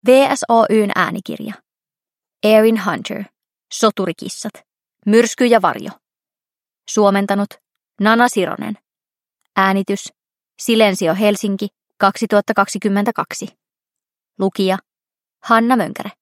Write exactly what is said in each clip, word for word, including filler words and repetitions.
V S Oyn äänikirja. Erin Hunter. Soturikissat. Myrsky ja varjo. Suomentanut Nana Sironen. Äänitys Silensio Helsinki kaksituhattakaksikymmentäkaksi. Lukija Hanna Mönkäre.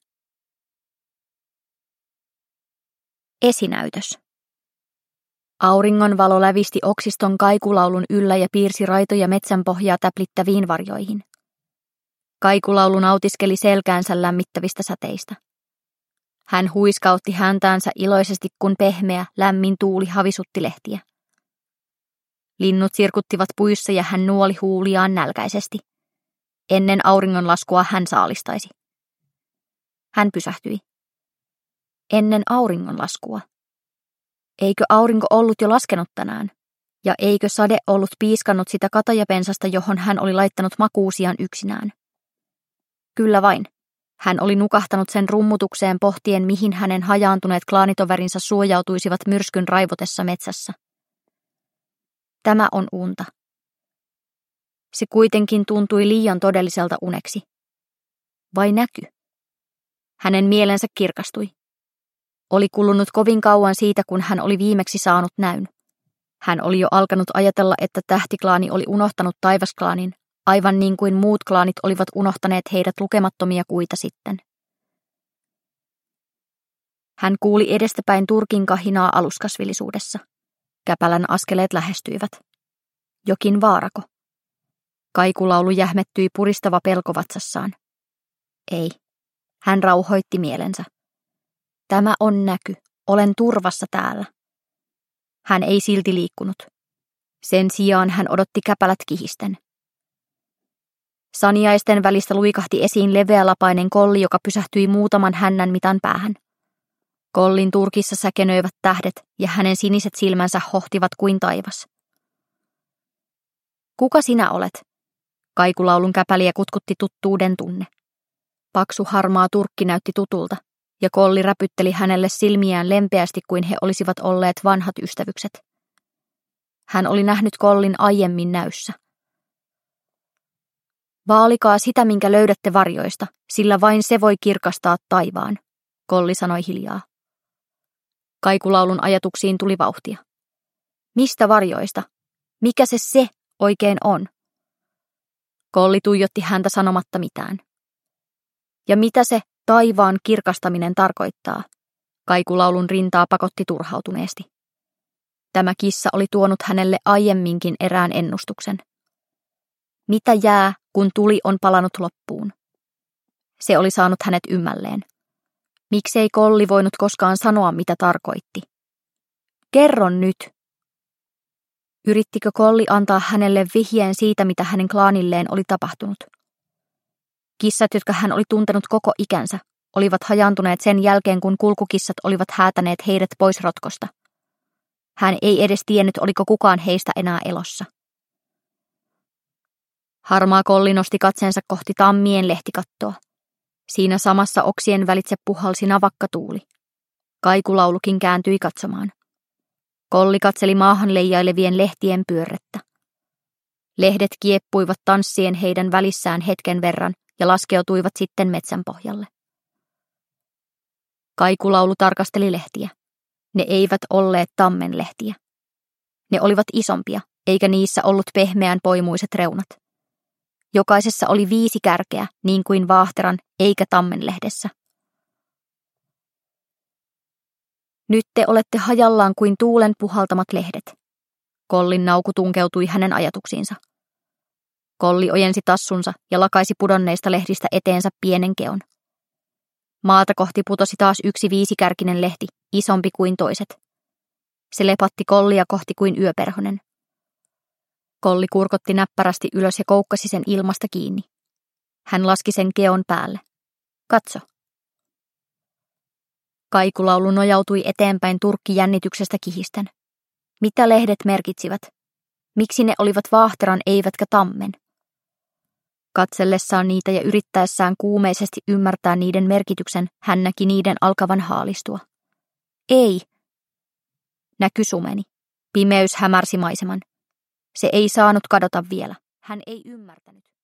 Esinäytös. Auringonvalo lävisti oksiston kaikulaulun yllä ja piirsi raitoja metsänpohjaa täplittäviin varjoihin. Kaikulaulu nautiskeli selkäänsä lämmittävistä säteistä. Hän huiskautti häntäänsä iloisesti, kun pehmeä, lämmin tuuli havisutti lehtiä. Linnut sirkuttivat puissa ja hän nuoli huuliaan nälkäisesti. Ennen auringonlaskua hän saalistaisi. Hän pysähtyi. Ennen auringonlaskua. Eikö aurinko ollut jo laskenut tänään? Ja eikö sade ollut piiskannut sitä katajapensasta, johon hän oli laittanut makuusiaan yksinään? Kyllä vain. Hän oli nukahtanut sen rummutukseen pohtien, mihin hänen hajaantuneet klaanitoverinsa suojautuisivat myrskyn raivotessa metsässä. Tämä on unta. Se kuitenkin tuntui liian todelliselta uneksi. Vai näky? Hänen mielensä kirkastui. Oli kulunut kovin kauan siitä, kun hän oli viimeksi saanut näyn. Hän oli jo alkanut ajatella, että tähtiklaani oli unohtanut taivasklaanin, aivan niin kuin muut klaanit olivat unohtaneet heidät lukemattomia kuita sitten. Hän kuuli edestäpäin turkin kahinaa aluskasvillisuudessa. Käpälän askeleet lähestyivät. Jokin vaarako? Kaikulaulu jähmettyi puristava pelko vatsassaan. Ei. Hän rauhoitti mielensä. Tämä on näky. Olen turvassa täällä. Hän ei silti liikkunut. Sen sijaan hän odotti käpälät kihisten. Saniaisten välistä luikahti esiin leveälapainen kolli, joka pysähtyi muutaman hännän mitan päähän. Kollin turkissa säkenöivät tähdet ja hänen siniset silmänsä hohtivat kuin taivas. Kuka sinä olet? Kaikulaulun käpäliä kutkutti tuttuuden tunne. Paksu harmaa turkki näytti tutulta, ja kolli räpytteli hänelle silmiään lempeästi kuin he olisivat olleet vanhat ystävykset. Hän oli nähnyt kollin aiemmin näyssä. Vaalikaa sitä, minkä löydätte varjoista, sillä vain se voi kirkastaa taivaan, kolli sanoi hiljaa. Kaikulaulun ajatuksiin tuli vauhtia. Mistä varjoista? Mikä se se oikein on? Kolli tuijotti häntä sanomatta mitään. Ja mitä se taivaan kirkastaminen tarkoittaa? Kaikulaulun rintaa pakotti turhautuneesti. Tämä kissa oli tuonut hänelle aiemminkin erään ennustuksen. Mitä jää, kun tuli on palanut loppuun? Se oli saanut hänet ymmälleen. Miksei kolli voinut koskaan sanoa, mitä tarkoitti? Kerro nyt. Yrittikö kolli antaa hänelle vihjeen siitä, mitä hänen klaanilleen oli tapahtunut? Kissat, jotka hän oli tuntenut koko ikänsä, olivat hajaantuneet sen jälkeen, kun kulkukissat olivat häätäneet heidät pois rotkosta. Hän ei edes tiennyt, oliko kukaan heistä enää elossa. Harmaa kolli nosti katseensa kohti tammien lehtikattoa. Siinä samassa oksien välitse puhalsi navakka tuuli. Kaikulaulukin kääntyi katsomaan. Kolli katseli maahan leijailevien lehtien pyörrettä. Lehdet kieppuivat tanssien heidän välissään hetken verran ja laskeutuivat sitten metsän pohjalle. Kaikulaulu tarkasteli lehtiä. Ne eivät olleet tammenlehtiä. Ne olivat isompia, eikä niissä ollut pehmeän poimuiset reunat. Jokaisessa oli viisi kärkeä, niin kuin vaahteran, eikä tammenlehdessä. Nyt te olette hajallaan kuin tuulen puhaltamat lehdet. Kollin nauku tunkeutui hänen ajatuksiinsa. Kolli ojensi tassunsa ja lakaisi pudonneista lehdistä eteensä pienen keon. Maata kohti putosi taas yksi viisikärkinen lehti, isompi kuin toiset. Se lepatti kollia kohti kuin yöperhonen. Kolli kurkotti näppärästi ylös ja koukkasi sen ilmasta kiinni. Hän laski sen keon päälle. Katso. Kaikulaulu nojautui eteenpäin turkki jännityksestä kihisten. Mitä lehdet merkitsivät? Miksi ne olivat vaahteran eivätkä tammen? Katsellessaan niitä ja yrittäessään kuumeisesti ymmärtää niiden merkityksen, hän näki niiden alkavan haalistua. Ei. Näky sumeni. Pimeys hämärsi maiseman. Se ei saanut kadota vielä. Hän ei ymmärtänyt.